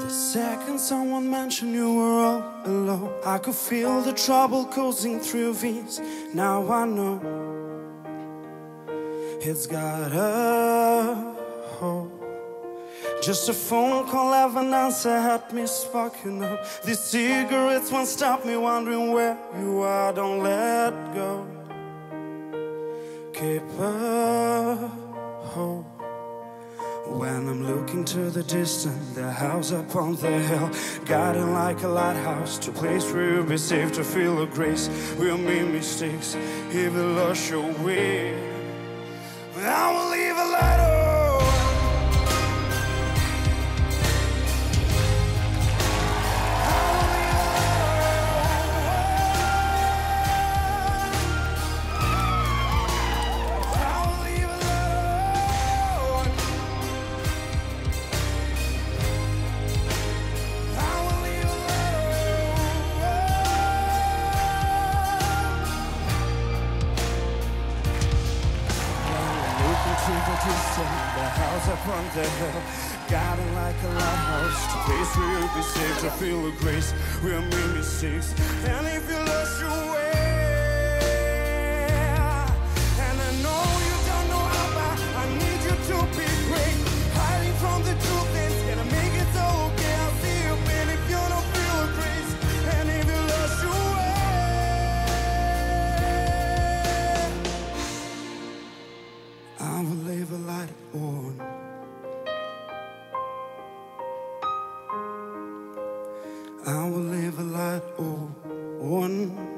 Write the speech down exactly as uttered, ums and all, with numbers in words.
The second someone mentioned you were all alone, I could feel the trouble coursing through your veins. Now I know it's got a hole. Just a phone call, have an answer, had me sparking up. These cigarettes won't stop me wondering where you are. Don't let go. Keep a hope. When I'm looking to the distance, the house up on the hill, guiding like a lighthouse to a place where you'll be safe, to feel a grace. We'll make mistakes if you lost your way. I will leave a light on. The house up on the hill, guiding like a lighthouse to a place where you'll be safe, to feel the grace. We'll make mistakes, and if you lost your way, and I know you don't know how, but I need you to be great. Hiding from the truth is gonna make it so okay. I'll see you, baby, if you don't feel the grace, and if you lost your way, I will leave a light on. I will leave a light on.